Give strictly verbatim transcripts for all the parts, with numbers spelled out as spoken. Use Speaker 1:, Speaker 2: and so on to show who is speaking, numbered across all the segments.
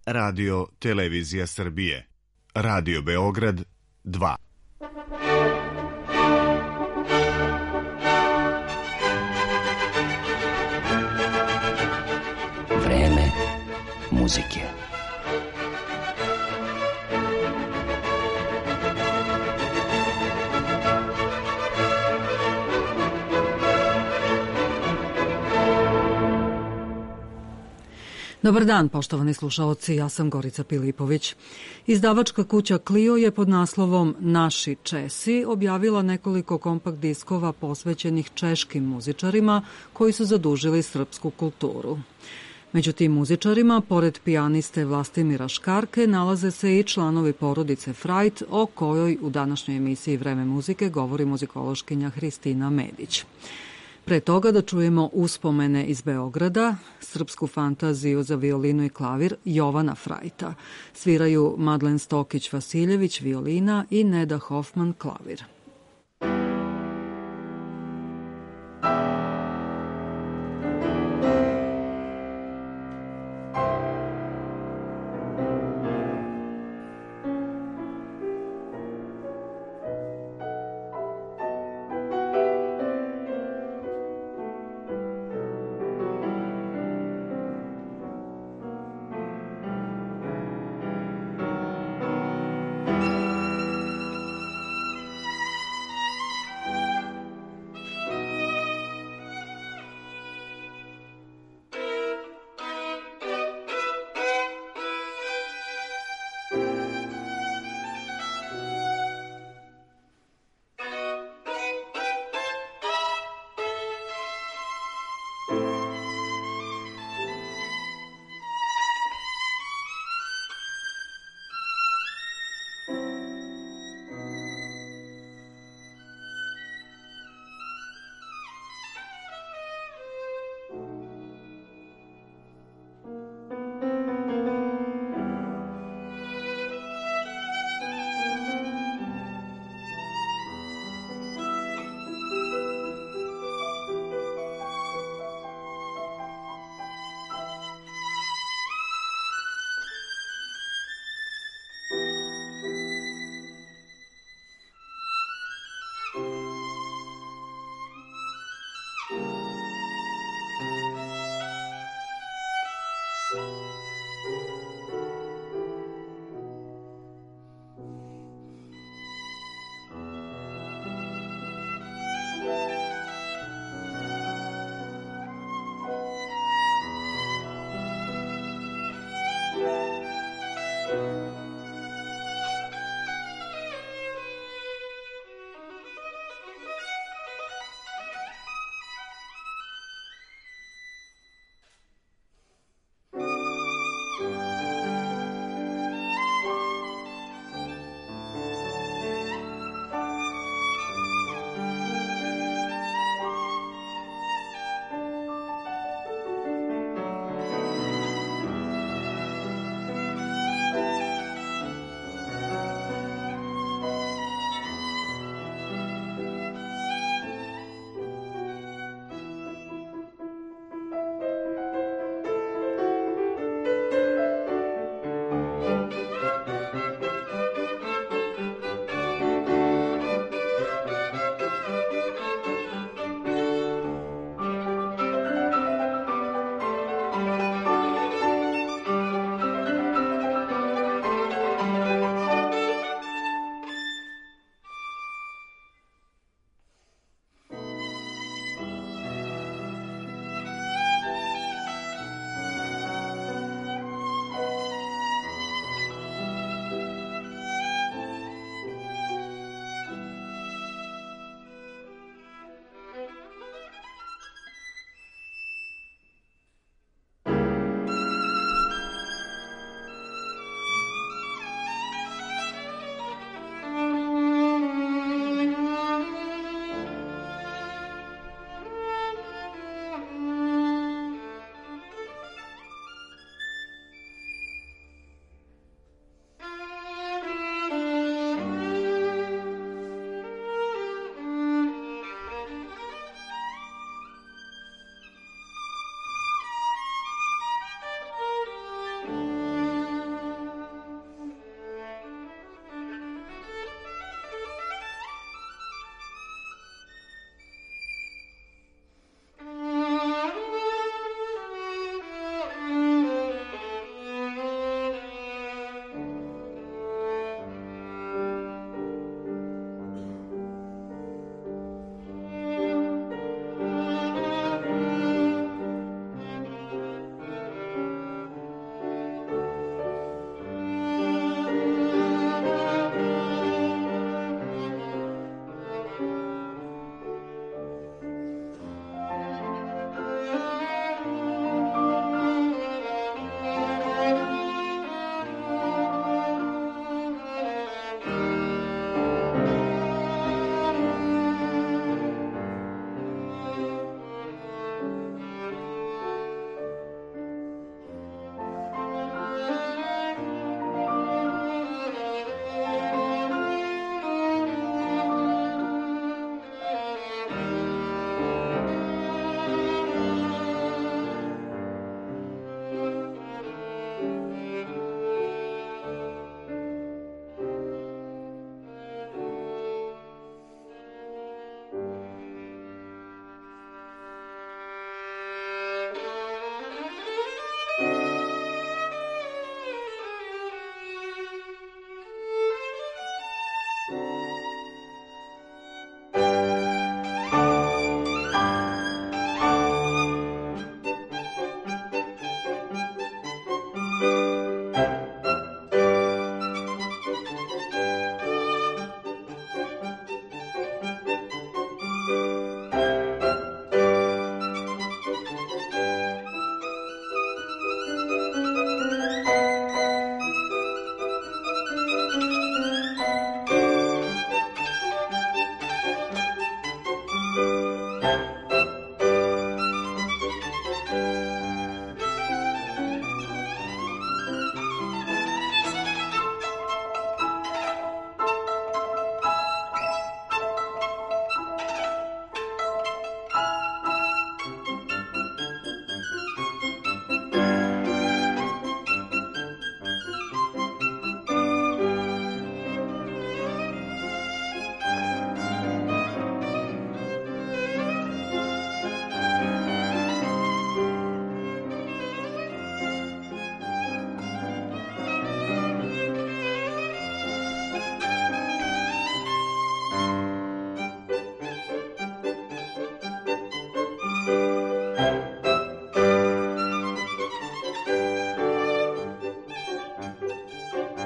Speaker 1: Radio Televizija Srbije, Radio Beograd dva.
Speaker 2: Vreme muzike.
Speaker 3: Dobar dan, poštovani slušaoci, ja sam Gorica Pilipović. Izdavačka kuća Clio je pod naslovom Naši Česi objavila nekoliko kompakt diskova posvećenih češkim muzičarima koji su zadužili srpsku kulturu. Među tim muzičarima, pored pijaniste Vlastimira Škarke, nalaze se i članovi porodice Frajt, o kojoj u današnjoj emisiji Vreme muzike govori muzikološkinja Hristina Medić. Pre toga da čujemo uspomene iz Beograda, srpsku fantaziju za violinu i klavir Jovana Frajta. Sviraju Madlen Stokić-Vasiljević violina i Neda Hoffman klavir.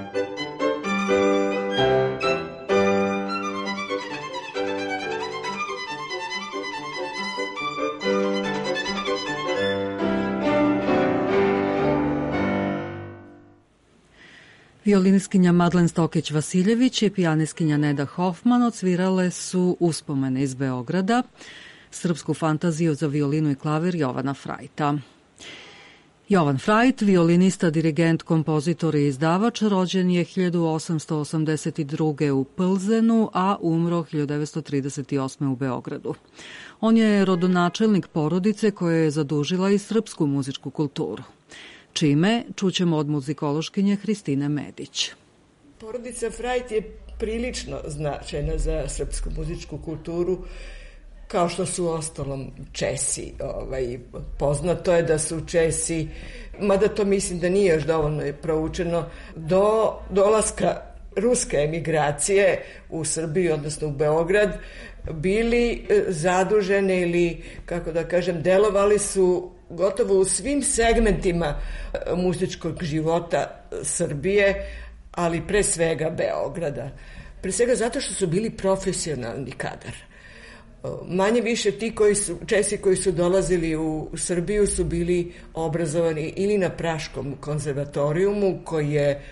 Speaker 3: Violinistkinja Madlen Stokić-Vasiljević i pijanistkinja Neda Hoffman odsvirale su Uspomene iz Beograda, srpsku fantaziju za violinu i klavir Jovana Frajta. Jovan Frajt, violinista, dirigent, kompozitor i izdavač, rođen je hiljadu osamsto osamdeset druge. u Plzenu, a umro hiljadu devetsto trideset osme. u Beogradu. On je rodonačelnik porodice koja je zadužila i srpsku muzičku kulturu. Čime čućemo od muzikološkinje Hristine Medić.
Speaker 4: Porodica Frajt je prilično značajna za srpsku muzičku kulturu, kao što su ostalom Česi. Ovaj, poznato je da su Česi, mada to mislim da nije još dovoljno proučeno, do dolaska ruske emigracije u Srbiju, odnosno u Beograd, bili zaduženi ili, kako da kažem, delovali su gotovo u svim segmentima muzičkog života Srbije, ali pre svega Beograda. Pre svega zato što su bili profesionalni kadar. Manje više ti koji su, Česi koji su dolazili u Srbiju su bili obrazovani ili na Praškom konzervatorijumu, koji je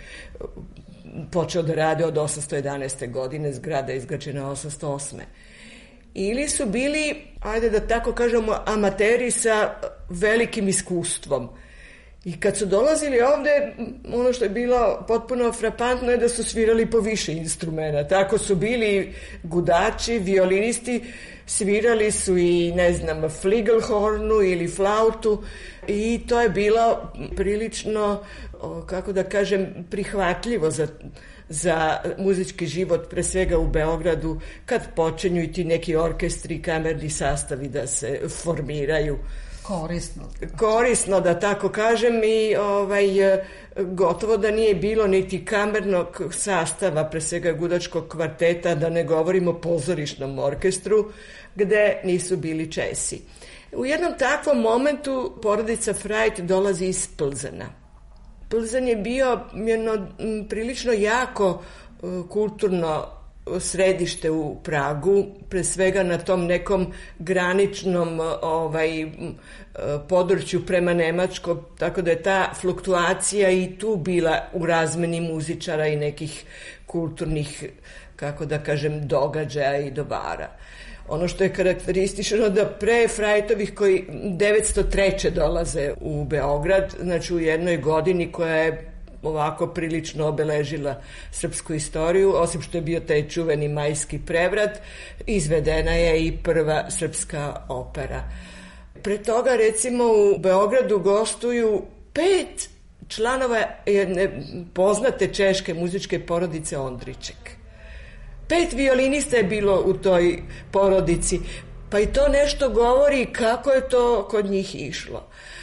Speaker 4: počeo da rade od osamsto jedanaeste. godine, zgrada je izgrađena osamsto osme. Ili su bili, ajde da tako kažemo, amateri sa velikim iskustvom. I kad su dolazili ovde, ono što je bilo potpuno frapantno je da su svirali po više instrumenta. Tako su bili gudači, violinisti, svirali su i, ne znam, fligelhornu ili flautu i to je bilo prilično, kako da kažem, prihvatljivo za za muzički život, pre svega u Beogradu, kad počinju i ti neki orkestri, kamerni sastavi da se formiraju.
Speaker 3: Korisno.
Speaker 4: Korisno, da tako kažem, i ovaj, gotovo da nije bilo niti kamernog sastava, pre svega gudačkog kvarteta, da ne govorimo o pozorišnom orkestru, gde nisu bili Česi. U jednom takvom momentu porodica Frajt dolazi iz Plzena. Plzen je bio jedno prilično jako kulturno središte u Pragu, pre svega na tom nekom graničnom ovaj, području prema Nemačkom, tako da je ta fluktuacija i tu bila u razmeni muzičara i nekih kulturnih, kako da kažem, događaja i dobara. Ono što je karakteristično da pre Frajtovih koji devetsto treće. dolaze u Beograd, znači u jednoj godini koja je ovako prilično obeležila srpsku istoriju, osim što je bio taj čuveni majski prevrat, izvedena je i prva srpska opera. Pre toga, recimo, u Beogradu gostuju pet članova jedne poznate češke muzičke porodice Ondriček. Pet violinista je bilo u toj porodici, pa i to nešto govori kako je to kod njih išlo.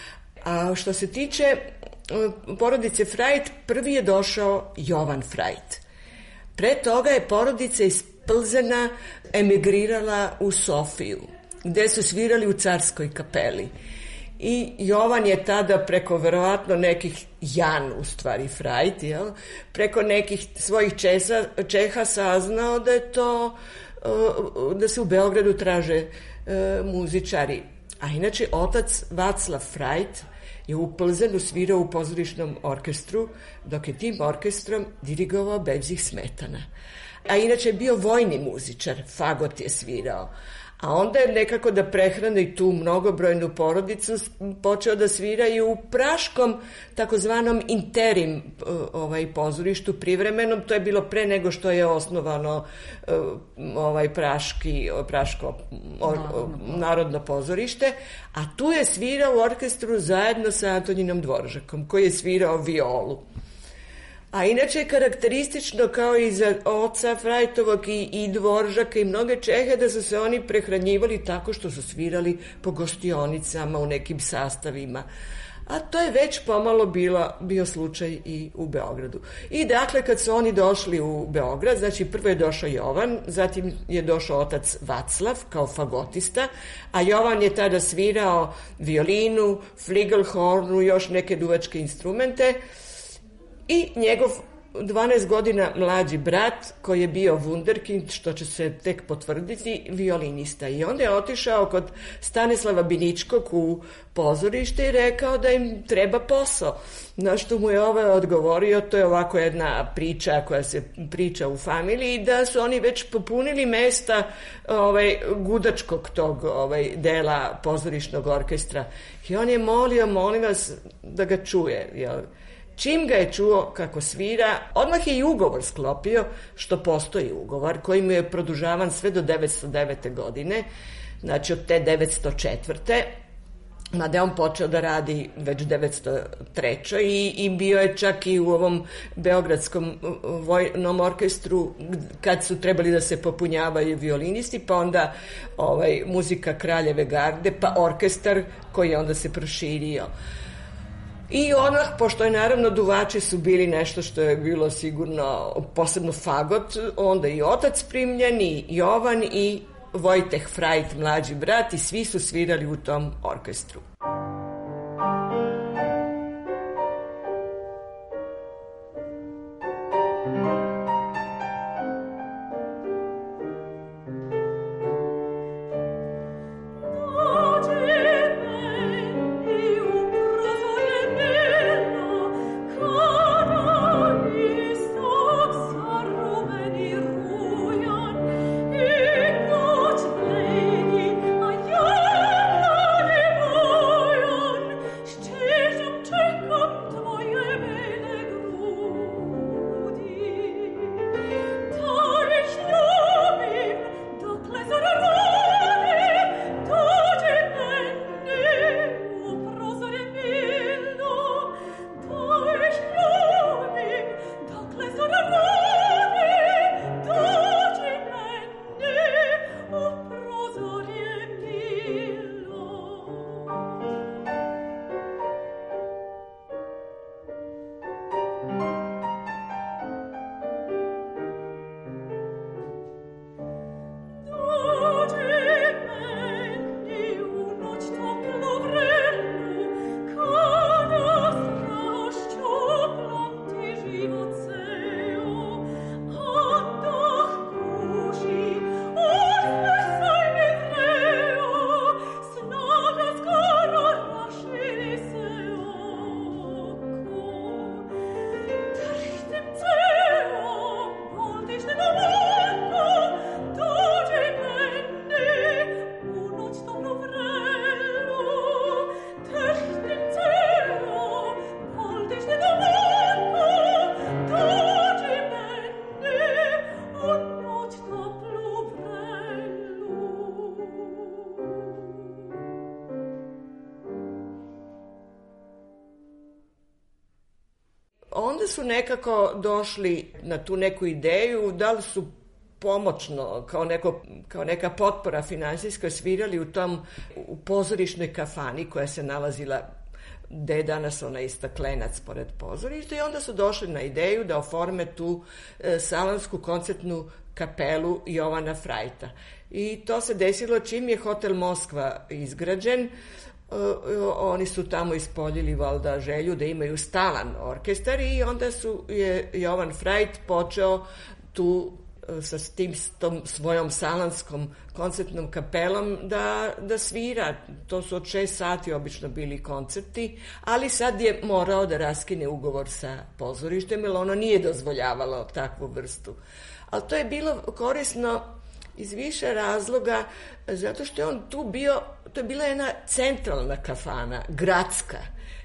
Speaker 4: A što se tiče porodice Frajt, prvi je došao Jovan Frajt. Pre toga je porodica iz Plzena emigrirala u Sofiju, gde su svirali u Carskoj kapeli. I Jovan je tada preko verovatno nekih Jan, u stvari Frajt, jel? Preko nekih svojih Česa, Čeha saznao da je to, da se u Beogradu traže muzičari. A inače, otac Vaclav Frajt je u Plzenu svirao u pozorišnom orkestru, dok je tim orkestrom dirigovao Bebzih Smetana. A inače je bio vojni muzičar, fagot je svirao. A onda je nekako da prehrani tu mnogobrojnu porodicu počeo da svira i u praškom takozvanom interim ovaj, pozorištu privremenom. To je bilo pre nego što je osnovano ovaj, praški, praško or, narodno pozorište. A tu je svirao u orkestru zajedno sa Antoninom Dvoržakom, koji je svirao violu. A inače je karakteristično kao i za oca Frajtovog i, i Dvoržaka i mnoge Čehe da su se oni prehranjivali tako što su svirali po gostionicama u nekim sastavima. A to je već pomalo bila, bio slučaj i u Beogradu. I dakle, kad su oni došli u Beograd, znači prvo je došao Jovan, zatim je došao otac Vaclav kao fagotista, a Jovan je tada svirao violinu, fligelhornu, još neke duvačke instrumente. I njegov dvanaest godina mlađi brat koji je bio wunderkind, što će se tek potvrditi, violinista. I onda je otišao kod Stanislava Biničkog u pozorište i rekao da im treba posao. Na što mu je ovaj odgovorio, to je ovako jedna priča koja se priča u familiji, da su oni već popunili mesta ovaj, gudačkog tog ovaj, dela pozorišnog orkestra. I on je molio, molim vas, da ga čuje, jel? Čim ga je čuo kako svira, odmah je i ugovor sklopio, što postoji ugovor, koji mu je produžavan sve do devetsto devete. godine, znači od te devetsto četvrte. Mada je on počeo da radi već devetsto treće. I, i bio je čak i u ovom Beogradskom vojnom orkestru kad su trebali da se popunjavaju violinisti, pa onda ovaj, muzika Kraljeve garde, pa orkestar koji je onda se proširio. I odmah, pošto je naravno duvači su bili nešto što je bilo sigurno posebno fagot, onda i otac primljen, i Jovan i Vojteh Frajt, mlađi brat, i svi su svirali u tom orkestru. Onda su nekako došli na tu neku ideju, da li su pomoćno, kao, neko, kao neka potpora finansijska, svirali u tom u pozorišnoj kafani koja se nalazila gde je danas onaj staklenac pored pozorišta, i onda su došli na ideju da oforme tu e, salansku koncertnu kapelu Jovana Frajta. I to se desilo čim je Hotel Moskva izgrađen. Uh, oni su tamo ispoljili valjda želju da imaju stalan orkestar, i onda su je Jovan Frajt počeo tu uh, sa tim, tom svojom salanskom koncertnom kapelom da, da svira. To su od šest sati obično bili koncerti, ali sad je morao da raskine ugovor sa pozorištem, jer ono nije dozvoljavalo takvu vrstu. Ali to je bilo korisno iz više razloga, zato što je on tu bio, to je bila jedna centralna kafana, gradska,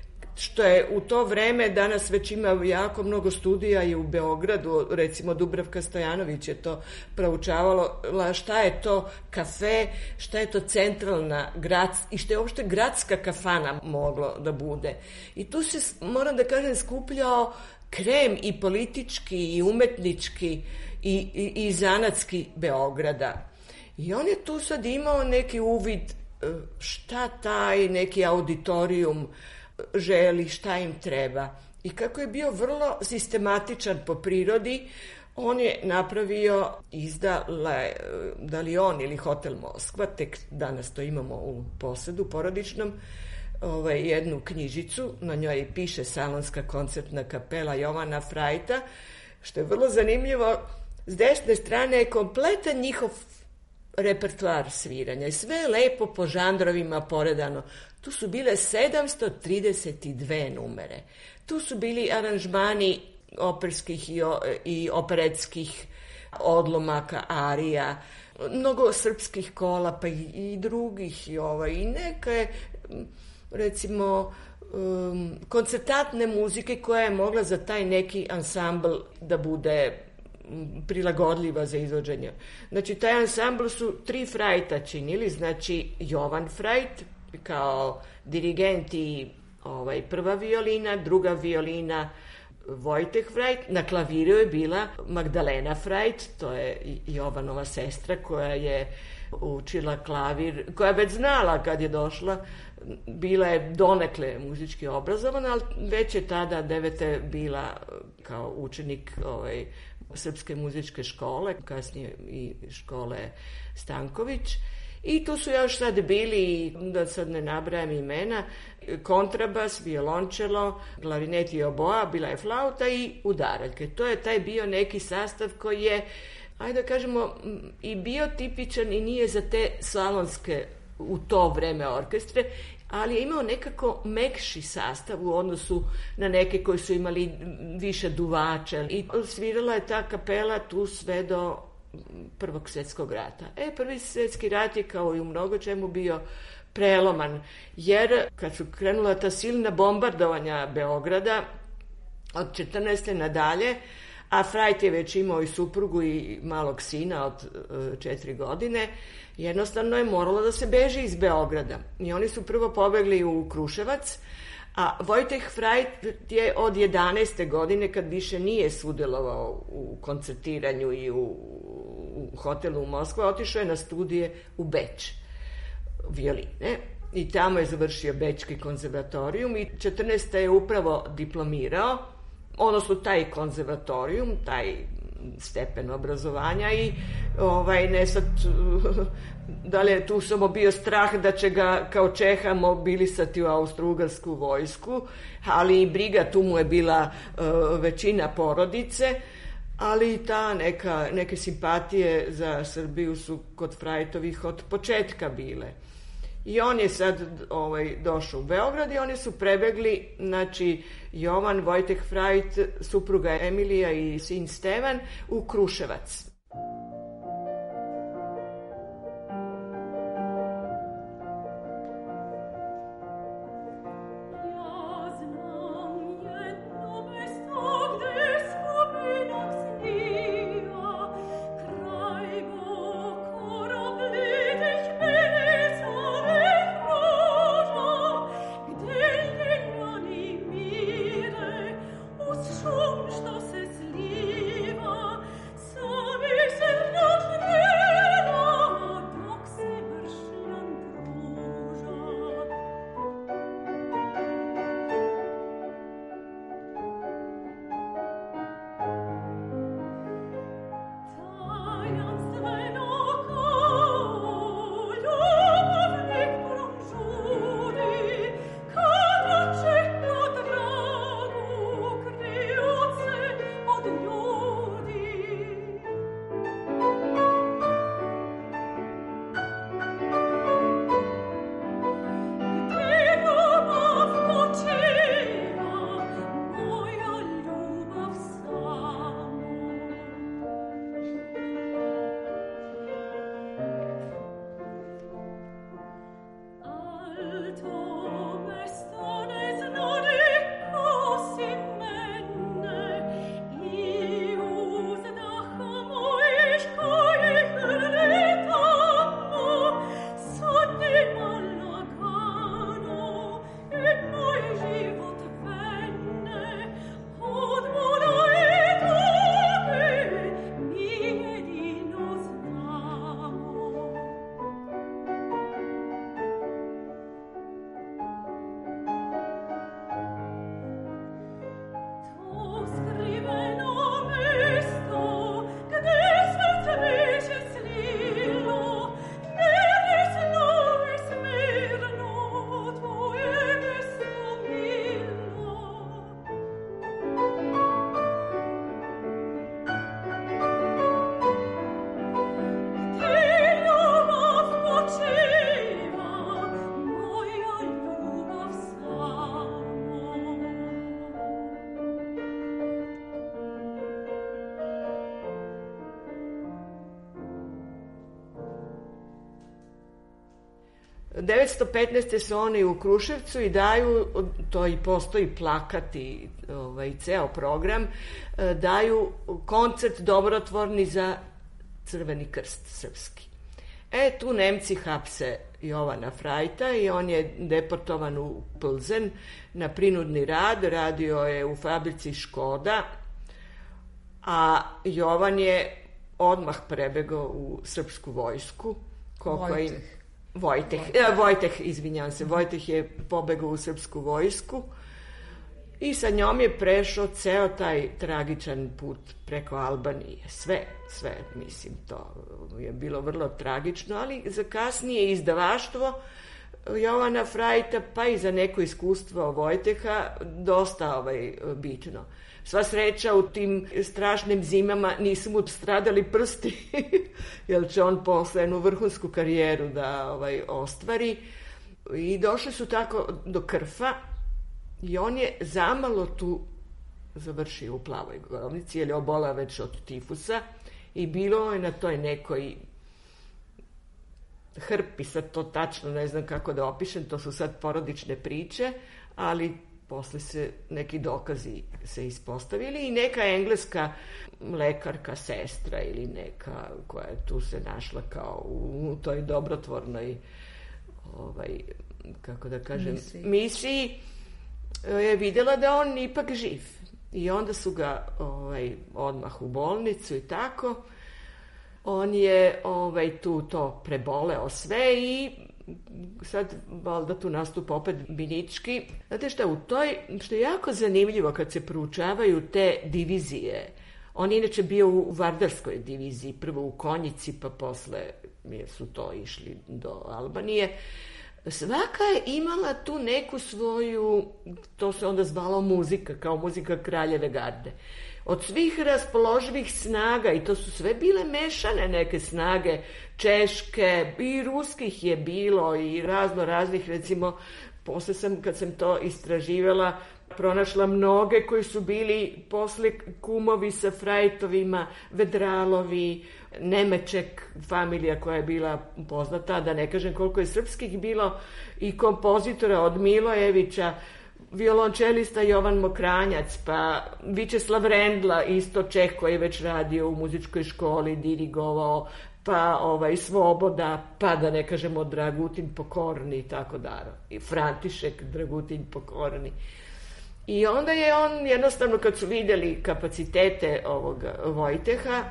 Speaker 4: što je u to vreme, danas već ima jako mnogo studija i u Beogradu, recimo Dubravka Stojanović je to proučavalo, šta je to kafe, šta je to centralna grad, i što je uopšte gradska kafana moglo da bude. I tu se, moram da kažem, skupljao krem i politički i umetnički i, i, i zanatski Beograda. I on je tu sad imao neki uvid šta taj neki auditorijum želi, šta im treba. I kako je bio vrlo sistematičan po prirodi, on je napravio, izdala, da li on ili Hotel Moskva, tek danas to imamo u posedu porodičnom, ovaj, jednu knjižicu, na njoj piše Salonska koncertna kapela Jovana Frajta, što je vrlo zanimljivo, s desne strane je kompletan njihov repertoar sviranja i sve je lepo po žanrovima poredano. Tu su bile sedamsto trideset dve numere. Tu su bili aranžmani operskih i, o, i operetskih odlomaka, arija, mnogo srpskih kola, pa i, i drugih, i, ovaj, i neke, recimo, um, koncertatne muzike koja je mogla za taj neki ansambl da bude prilagodljiva za izvođenje. Znači, taj ansambl su tri frajta činili, znači Jovan Frajt kao dirigent i ovaj, prva violina, druga violina Vojteh Frajt, na klaviru je bila Magdalena Frajt, to je Jovanova sestra koja je učila klavir, koja je već znala kad je došla, bila je donekle muzički obrazovana, ali već je tada devete bila kao učenik ovaj, Srpske muzičke škole, kasnije i škole Stanković. I tu su još sad bili, da sad ne nabrajam imena, kontrabas, violončelo, klarinet i oboa, bila je flauta i udaraljke. To je taj bio neki sastav koji je, ajde da kažemo, i bio tipičan i nije za te salonske u to vreme orkestre, ali je imao nekako mekši sastav u odnosu na neke koji su imali više duvača. I svirala je ta kapela tu sve do Prvog svjetskog rata. E, Prvi svjetski rat je kao i u mnogo čemu bio preloman, jer kad su krenula ta silna bombardovanja Beograda od četrnaeste nadalje, a Frajt je već imao i suprugu i malog sina od četiri godine, jednostavno je moralo da se beži iz Beograda. I oni su prvo pobegli u Kruševac, a Vojteh Frajt je od jedanaeste godine, kad više nije sudjelovao u koncertiranju i u, u hotelu u Moskva, otišao je na studije u Beč violine i tamo je završio Bečki konzervatorijum i četrnaeste je upravo diplomirao, odnosno taj konzervatorijum, taj stepen obrazovanja i ovaj, ne sad, da li je tu samo bio strah da će ga kao Čeha mobilisati u austro-ugarsku vojsku, ali i briga, tu mu je bila uh, većina porodice, ali i ta neka, neke simpatije za Srbiju su kod Frajtovih od početka bile. I on je sad ovaj, došao u Beograd i oni su prebegli, znači Jovan, Vojteh Frajt, supruga Emilija i sin Stevan u Kruševac. devetsto petnaeste. su oni u Kruševcu i daju, to i postoji plakat i ovaj, ceo program, daju koncert dobrotvorni za Crveni krst srpski. E, tu Nemci hapse Jovana Frajta i on je deportovan u Plzen na prinudni rad, radio je u fabrici Škoda, a Jovan je odmah prebegao u srpsku vojsku.
Speaker 3: Vojteh.
Speaker 4: Vojteh, Vojteh. Vojteh, izvinjam se, Vojteh je pobegao u srpsku vojsku i sa njom je prešao ceo taj tragičan put preko Albanije. Sve, sve, mislim, to je bilo vrlo tragično, ali za kasnije izdavaštvo Jovana Frajta, pa i za neko iskustvo Vojteha, dosta ovaj, bitno. Sva sreća u tim strašnim zimama nisu mu stradali prsti, jer će on posle jednu vrhunsku karijeru da ovaj, ostvari. I došli su tako do Krfa i on je zamalo tu završio u Plavoj Gorovnici, jer je obolao već od tifusa i bilo je na toj nekoj hrpi, sad to tačno ne znam kako da opišem, to su sad porodične priče, ali posle se neki dokazi se ispostavili i neka engleska lekarka, sestra ili neka koja je tu se našla kao u toj dobrotvornoj ovaj, kako da kažem, misiji, misiji je videla da on ipak živ. I onda su ga ovaj, odmah u bolnicu i tako. On je ovaj, tu to preboleo sve i sad valjda tu nastupa opet Binički. Znate šta, u toj, što je jako zanimljivo kad se proučavaju te divizije, on je inače bio u Vardarskoj diviziji, prvo u Konjici, pa posle su to išli do Albanije. Svaka je imala tu neku svoju, to se onda zvalo muzika, kao muzika Kraljeve garde. Od svih raspoloživih snaga, i to su sve bile mešane neke snage, češke, i ruskih je bilo, i razno raznih, recimo, posle sam, kad sam to istraživala, pronašla mnoge koji su bili posle kumovi sa Frajtovima, Vedralovi, Nemeček, familija koja je bila poznata, da ne kažem koliko je srpskih bilo, i kompozitora od Milojevića, violončelista Jovan Mokranjac, pa Vičeslav Rendla, isto Čeh koji je već radio u muzičkoj školi, dirigovao, pa ovaj, Svoboda, pa da ne kažemo Dragutin Pokorni i tako dalje. I František Dragutin Pokorni. I onda je on jednostavno, kad su vidjeli kapacitete ovoga Vojteha,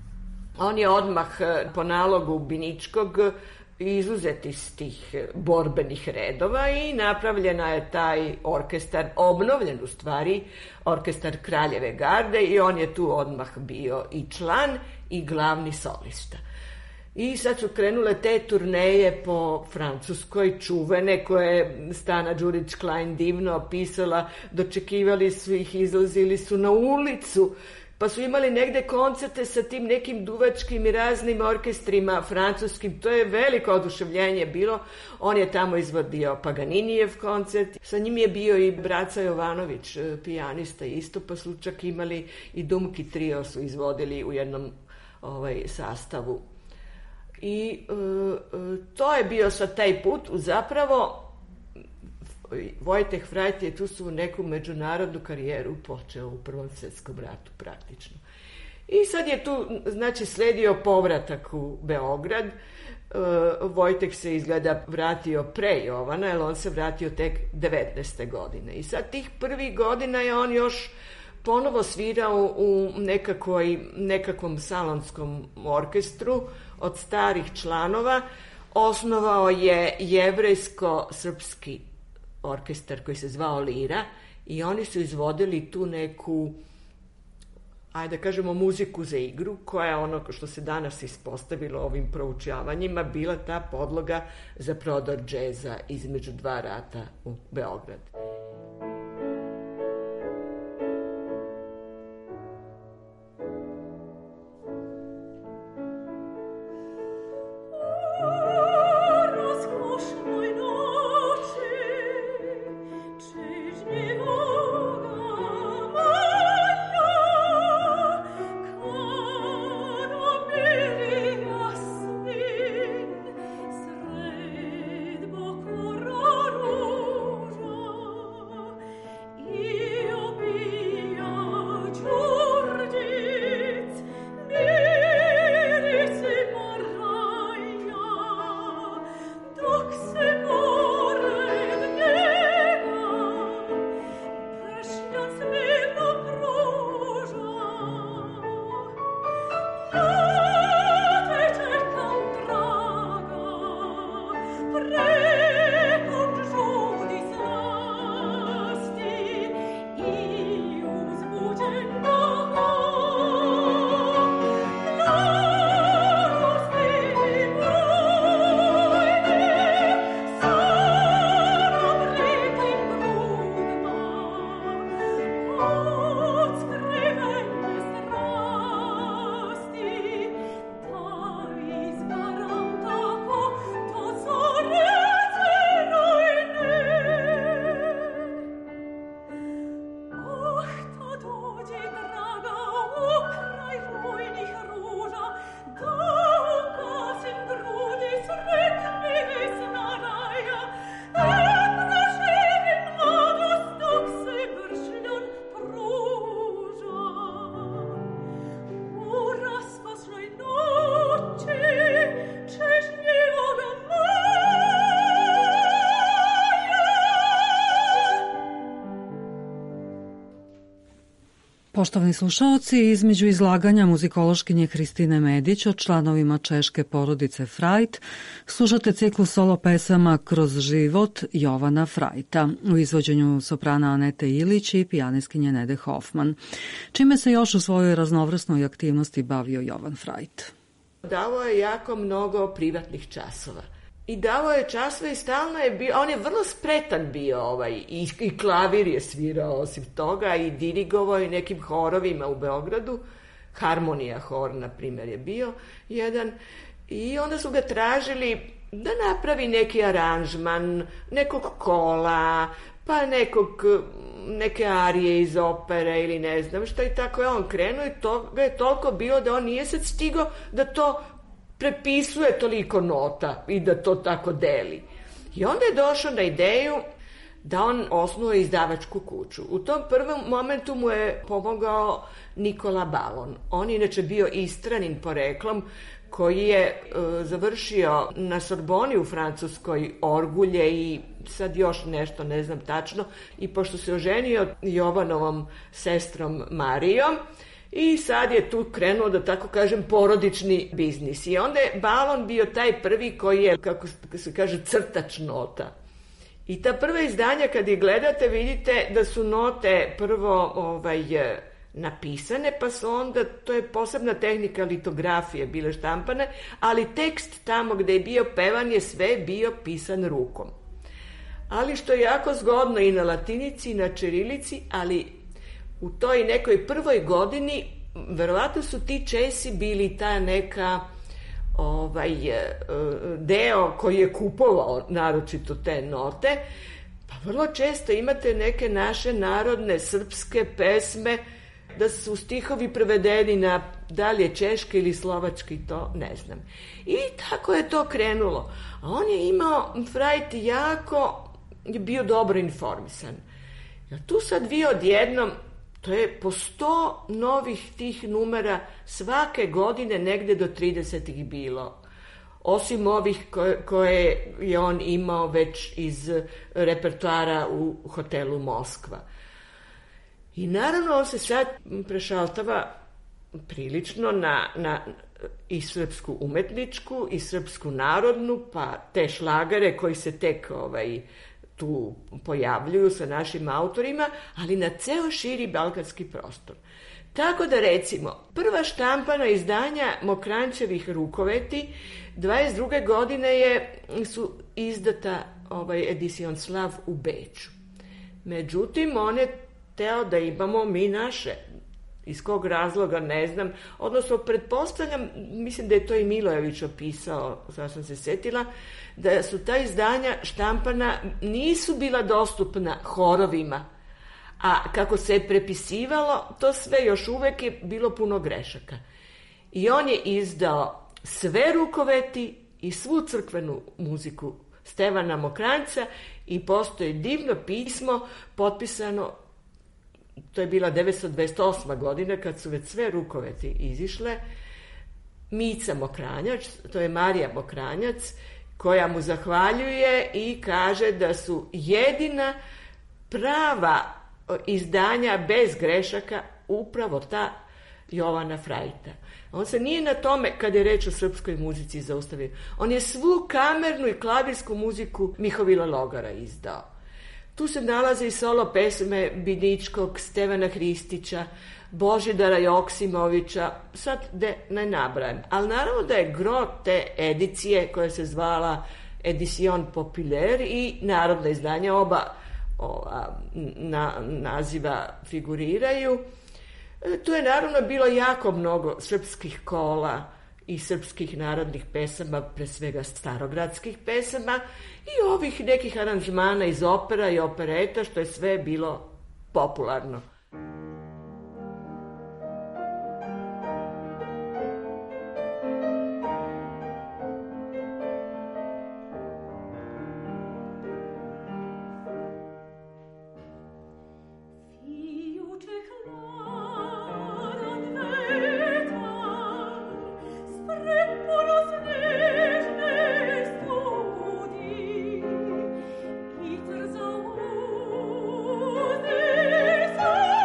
Speaker 4: on je odmah po nalogu Biničkog izuzet iz tih borbenih redova i napravljena je taj orkestar, obnovljen u stvari, orkestar Kraljeve garde, i on je tu odmah bio i član i glavni solista. I sad su krenule te turneje po Francuskoj, čuvene, koje je Stana Đurić-Klein divno opisala, dočekivali su ih, izlazili su na ulicu, pa su imali negde koncerte sa tim nekim duvačkim i raznim orkestrima francuskim. To je veliko oduševljenje bilo. On je tamo izvodio Paganinijev koncert. Sa njim je bio i Braca Jovanović, pijanista isto, pa su čak imali i Dumki trio su izvodili u jednom ovaj, sastavu. I e, to je bio sad taj put. Zapravo Vojteh Frajt je tu su neku međunarodnu karijeru počeo u Prvom svjetskom ratu praktično. I sad je tu, znači, sledio povratak u Beograd. E, Vojteh se izgleda vratio pre Jovana, jer on se vratio tek devetnaeste godine. I sad tih prvih godina je on još ponovo svirao u nekakvoj, nekakvom salonskom orkestru od starih članova. Osnovao je jevrejsko-srpski orkestar koji se zvao Lira i oni su izvodili tu neku, ajde da kažemo, muziku za igru, koja je ono što se danas ispostavilo ovim proučavanjima bila ta podloga za prodor džeza između dva rata u Beogradu.
Speaker 5: Sred
Speaker 3: Poštovani slušaoci, između izlaganja muzikološkinje Hristine Medić o članovima češke porodice Frajt, slušate ciklu solo pesama Kroz život Jovana Frajta u izvođenju soprana Anete Ilić i pijaniskinje Nede Hoffman. Čime se još u svojoj raznovrsnoj aktivnosti bavio Jovan Frajt?
Speaker 4: Davao je jako mnogo privatnih časova. I davao je časove i stalno je bio, on je vrlo spretan bio, ovaj, i, i klavir je svirao osim toga, i dirigovao i nekim horovima u Beogradu, Harmonija hor, na primjer, je bio jedan, i onda su ga tražili da napravi neki aranžman, nekog kola, pa nekog, neke arije iz opere ili ne znam što, i tako je on krenuo i toga je toliko bilo da on nije sad stigao da to prepisuje toliko nota i da to tako deli. I onda je došao na ideju da on osnuje izdavačku kuću. U tom prvom momentu mu je pomogao Nikola Balon. On je inače bio Istranin poreklom, koji je e, završio na Sorboni u Francuskoj orgulje i sad još nešto, ne znam tačno, i pošto se oženio Jovanovom sestrom Marijom, i sad je tu krenuo, da tako kažem, porodični biznis. I onda je Balon bio taj prvi koji je, kako se kaže, crtač nota. I ta prva izdanja, kad ih gledate, vidite da su note prvo ovaj, napisane, pa su onda, to je posebna tehnika litografije, bile štampane, ali tekst tamo gde je bio pevan je sve bio pisan rukom. Ali što je jako zgodno i na latinici i na čirilici, ali u toj nekoj prvoj godini verovatno su ti Česi bili ta neka ovaj, deo koji je kupovao naročito te note, pa vrlo često imate neke naše narodne srpske pesme da su stihovi prevedeni na dalje češki ili slovački, to ne znam. I tako je to krenulo. A on je imao, Frajt, jako je bio dobro informisan. Ja tu sad vi odjednom, to je po sto novih tih numera svake godine negde do tridesetih bilo. Osim ovih koje, koje je on imao već iz repertoara u hotelu Moskva. I naravno on se sad prešaltava prilično na, na i srpsku umetničku i srpsku narodnu, pa te šlagare koji se tek ovaj, tu pojavljuju sa našim autorima, ali na ceo širi balkanski prostor. Tako da recimo, prva štampana izdanja Mokranjčevih rukoveti dvadeset druge godine je, su izdata ovaj, Edition Slav u Beču. Međutim, on je teo da imamo mi naše. Iz kog razloga, ne znam. Odnosno, pretpostavljam, mislim da je to i Milojević opisao, sad sam se setila, da su ta izdanja štampana nisu bila dostupna horovima, a kako se je prepisivalo, to sve još uvek je bilo puno grešaka. I on je izdao sve rukoveti i svu crkvenu muziku Stevana Mokranjca i postoji divno pismo potpisano, to je bila devetsto dvadeset osma godina kad su već sve rukoveti izišle, Mica Mokranjac, to je Marija Mokranjac, koja mu zahvaljuje i kaže da su jedina prava izdanja bez grešaka upravo ta Jovana Frajta. On se nije na tome, kad je reč o srpskoj muzici, zaustavio. On je svu kamernu i klavirsku muziku Mihovila Logara izdao. Tu se nalaze i solo pesme Biničkog, Stevana Hristića, Božidara Joksimovića, sad de, ne nabrajam. Ali naravno da je gro te edicije koja se zvala Edition Populaire i narodna izdanja, oba ova, na, naziva figuriraju. Tu je naravno bilo jako mnogo srpskih kola i srpskih narodnih pesama, pre svega starogradskih pesama i ovih nekih aranžmana iz opera i opereta, što je sve bilo popularno.
Speaker 5: Oh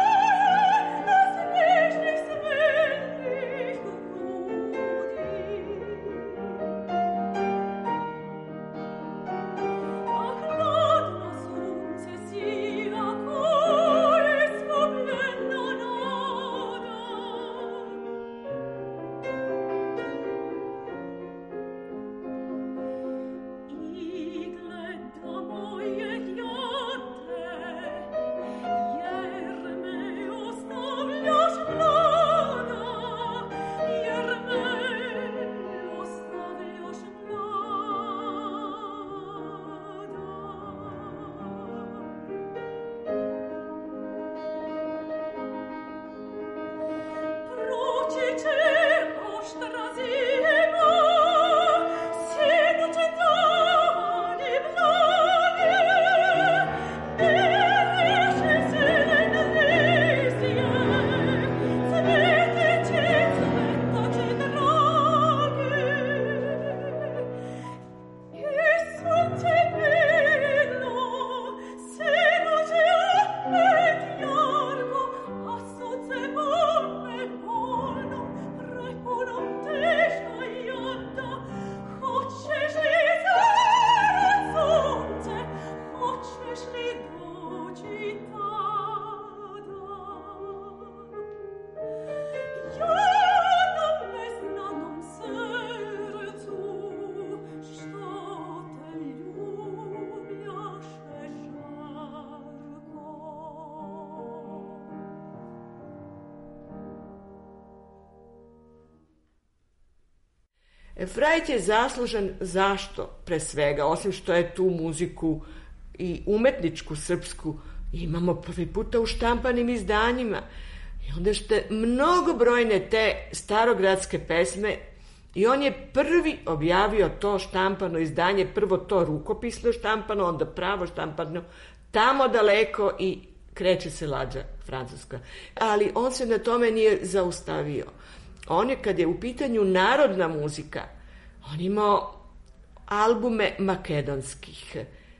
Speaker 4: Frajt je zaslužan zašto, pre svega, osim što je tu muziku i umetničku srpsku imamo prvi puta u štampanim izdanjima. I onda što mnogobrojne te starogradske pesme, i on je prvi objavio to štampano izdanje, prvo to rukopisno štampano, onda pravo štampano, tamo daleko i kreće se lađa francuska. Ali on se na tome nije zaustavio. On je, kad je u pitanju narodna muzika, on imao albume makedonskih,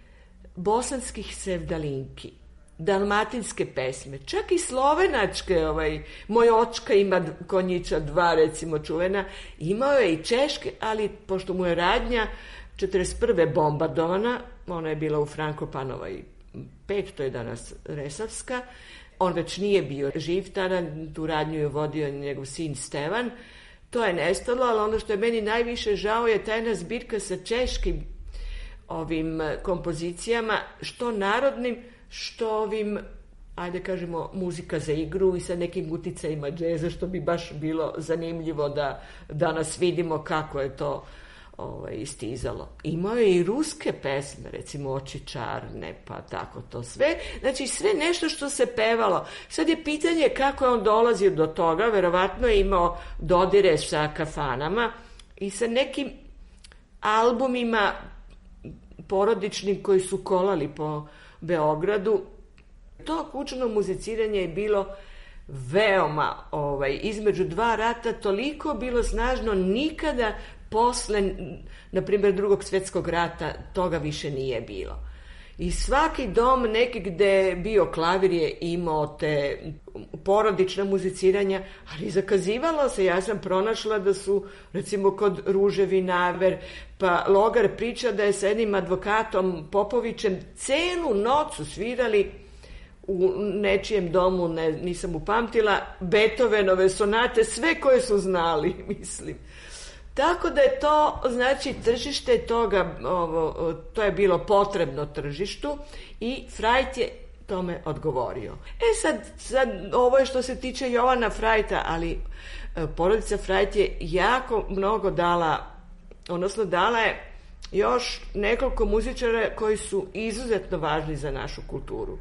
Speaker 4: bosanskih sevdalinki, dalmatinske pesme, čak i slovenačke, ovaj, moj očka ima konjića dva, recimo, čuvena, imao je i češke, ali pošto mu je radnja četrdeset prve bombardovana, ona je bila u Frankopanovoj pet, to je danas Resavska, on već nije bio živ tada, tu radnju je vodio njegov sin Stevan, to je nestalo, ali ono što je meni najviše žao je tajna zbirka sa češkim ovim kompozicijama, što narodnim, što ovim, ajde kažemo, muzika za igru i sa nekim uticajima džeza, što bi baš bilo zanimljivo da danas vidimo kako je to ovaj, istizalo. Imao je i ruske pesme, recimo Oči čarne, pa tako to sve. Znači sve nešto što se pevalo. Sad je pitanje kako je on dolazio do toga, verovatno je imao dodire sa kafanama i sa nekim albumima porodičnim koji su kolali po Beogradu. To kućno muziciranje je bilo veoma, ovaj, između dva rata, toliko bilo snažno, nikada posle, na primjer, drugog svjetskog rata, toga više nije bilo. I svaki dom neki gde je bio klavir je imao te porodična muziciranja, ali zakazivalo se. Ja sam pronašla da su, recimo, kod Ruže Vinaver, pa Logar priča da je sa jednim advokatom Popovićem celu noć svirali u nečijem domu, ne, nisam upamtila, Beethovenove sonate, sve koje su znali, mislim. Tako da je to, znači, tržište toga, ovo, to je bilo potrebno tržištu i Frajt je tome odgovorio. E sad, sad, ovo je što se tiče Jovana Frajta, ali porodica Frajt je jako mnogo dala, odnosno dala je još nekoliko muzičara koji su izuzetno važni za našu kulturu.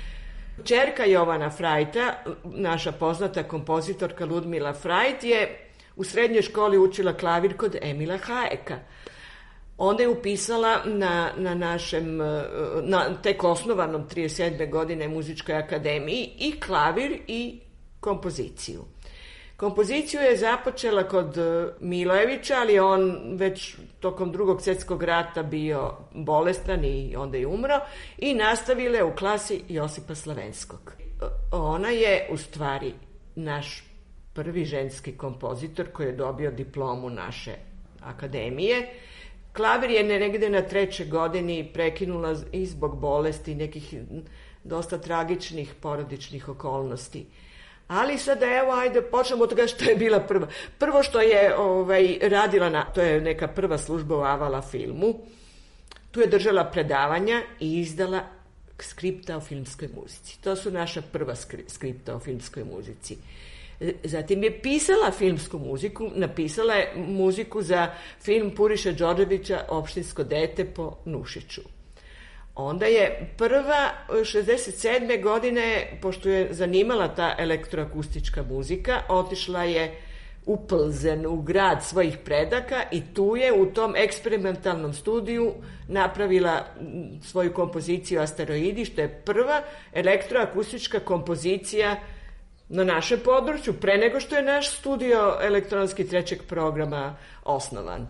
Speaker 4: Ćerka Jovana Frajta, naša poznata kompozitorka Ludmila Frajt, je u srednjoj školi učila klavir kod Emila Hajeka. Onda je upisala na, na našem, na tek osnovanom trideset sedme godine Muzičkoj akademiji i klavir i kompoziciju. Kompoziciju je započela kod Milojevića, ali on već tokom drugog svjetskog rata bio bolestan i onda je umro, i nastavila je u klasi Josipa Slavenskog. Ona je u stvari naš prvi ženski kompozitor koji je dobio diplomu naše akademije. Klavir je negde na trećoj godini prekinula i zbog bolesti, nekih dosta tragičnih porodičnih okolnosti. Ali sada evo, ajde, počnemo od toga što je bila prva. Prvo što je ovaj, radila, na, to je neka prva služba u Avala filmu. Tu je držala predavanja i izdala skripta o filmskoj muzici. To su naša prva skripta o filmskoj muzici. Zatim je pisala filmsku muziku, napisala je muziku za film Puriše Đorđevića Opštinsko dete po Nušiću. Onda je prva šezdeset sedme godine, pošto je zanimala ta elektroakustička muzika, otišla je u Plzen, u grad svojih predaka, i tu je u tom eksperimentalnom studiju napravila svoju kompoziciju Asteroidi, što je prva elektroakustička kompozicija na našem području, pre nego što je naš studio elektronski trećeg programa osnovan.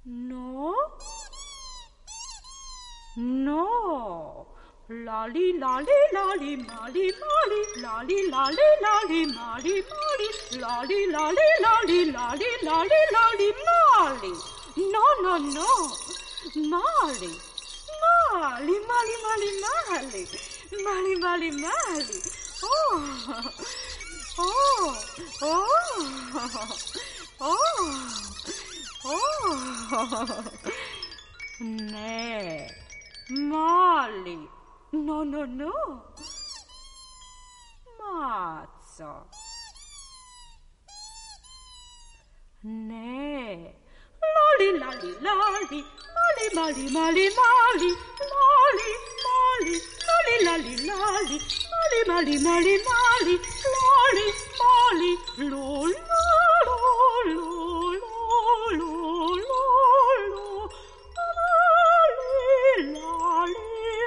Speaker 5: No? No. Lali, lali, lali, mali, mali, lali, lali, lali, mali, mali, lali, lali, lali, lali, lali, lali, mali. No, no, no. Mali. Mali, mali, mali, mali. Mali, mali, mali. Oh. Oh. Oh. Oh. Oh. Ne. Mali. No, no, no. Maco. Ne. Lali, lali, lali. Mali, mali, mali, mali. Lali, mali. Lali, lali, lali. Mali, mali, mali, mali. Lali, mali. Lo, lo, lo, lo, lo, lo, lo, lo. Lali, lali.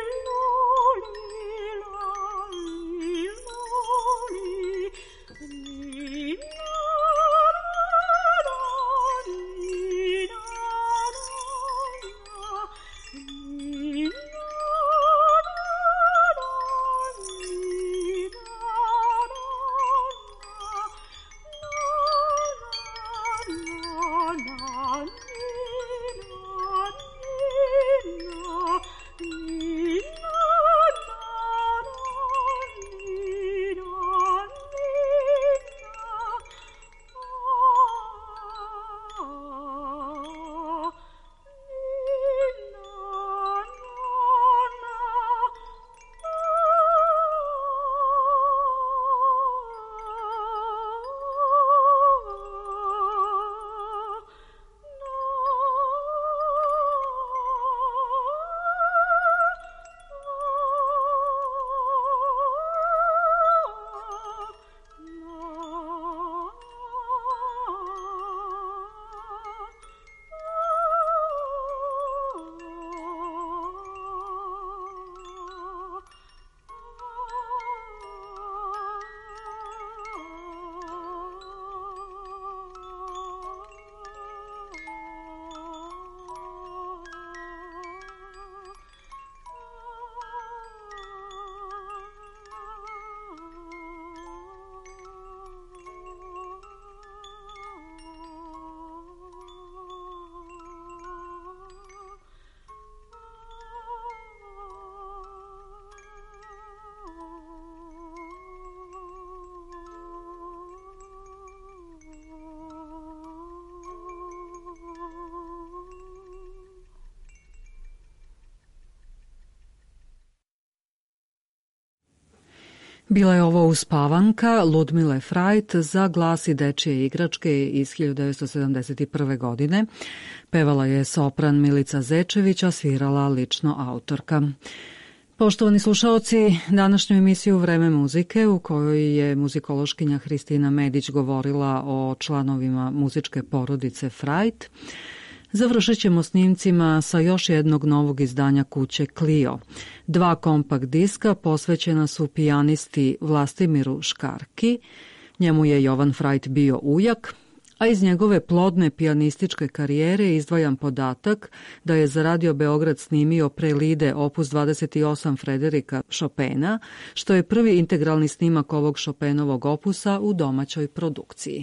Speaker 3: Bila je ovo uspavanka Ludmile Frajt za glas i dečije igračke iz hiljadu devetsto sedamdeset prve. godine. Pevala je sopran Milica Zečević, a svirala lično autorka. Poštovani slušaoci, današnju emisiju Vreme muzike, u kojoj je muzikološkinja Hristina Medić govorila o članovima muzičke porodice Frajt, završit ćemo snimcima sa još jednog novog izdanja kuće Clio. Dva kompakt diska posvećena su pijanisti Vlastimiru Škarki, njemu je Jovan Frajt bio ujak, a iz njegove plodne pijanističke karijere izdvajam podatak da je za Radio Beograd snimio prelide opus dvadeset osam Frederika Chopina, što je prvi integralni snimak ovog Chopinovog opusa u domaćoj produkciji.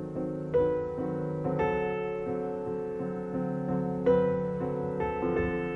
Speaker 5: Thank you.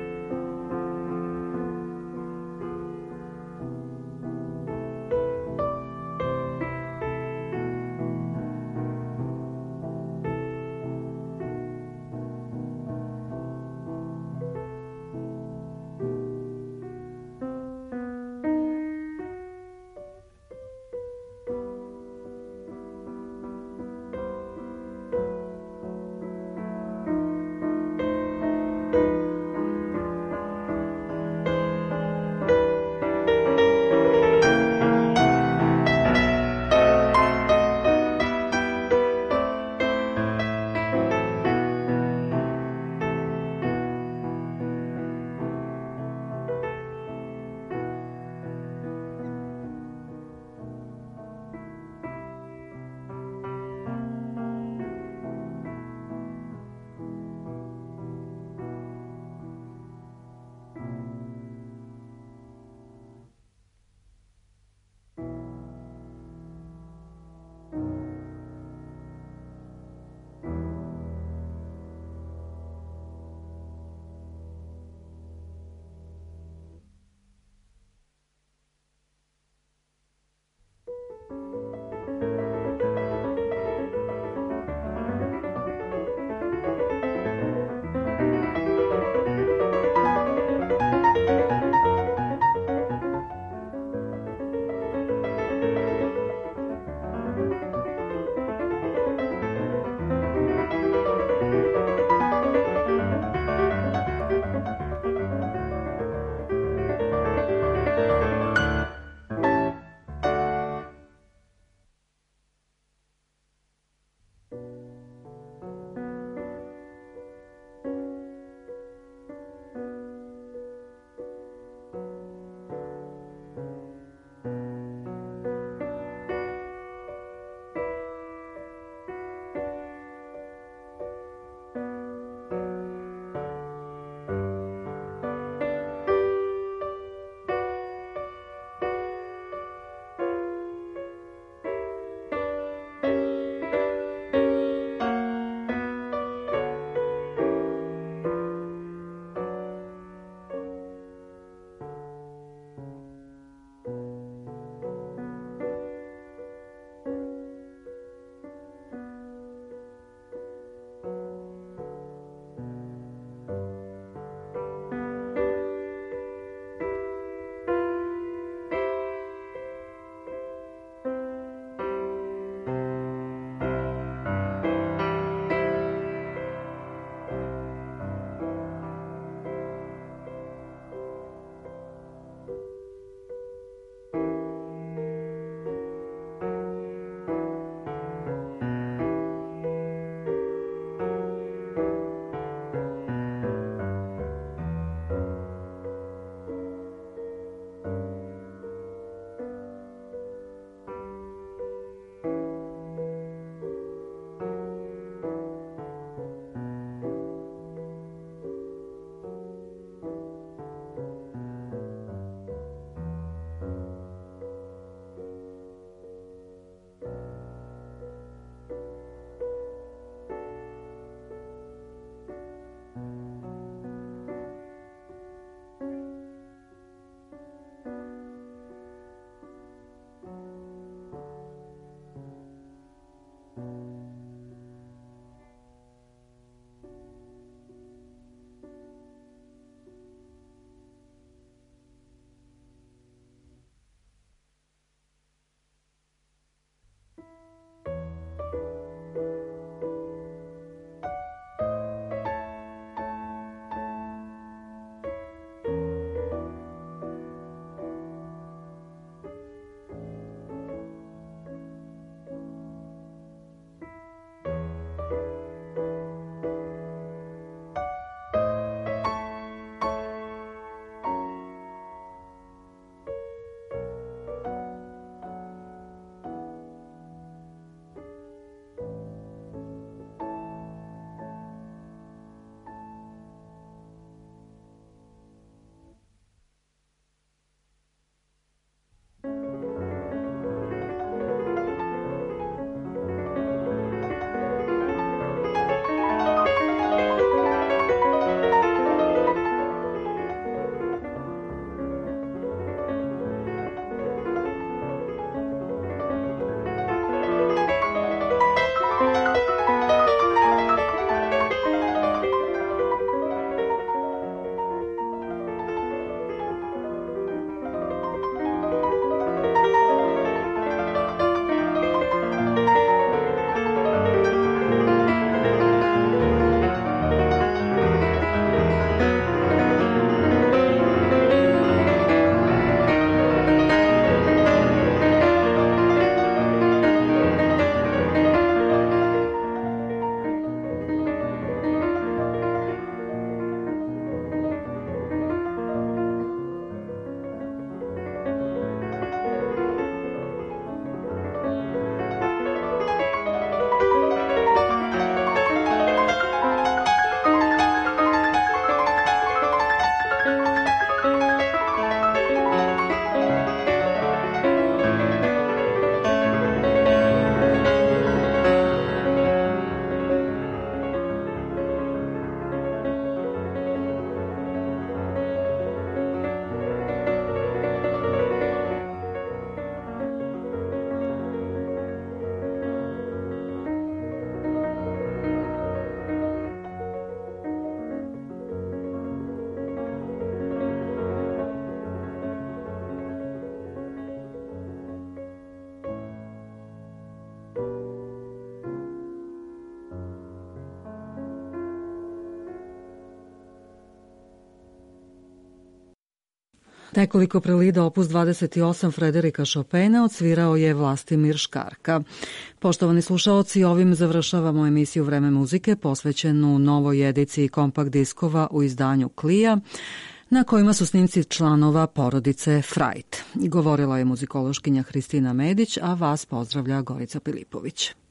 Speaker 3: Nekoliko prelida opus dvadeset osam Frederika Chopina odsvirao je Vlastimir Škarka. Poštovani slušaoci, ovim završavamo emisiju Vreme muzike posvećenu novoj ediciji kompakt diskova u izdanju Klija, na kojima su snimci članova porodice Frajt. Govorila je muzikološkinja Hristina Medić, a vas pozdravlja Gorica Pilipović.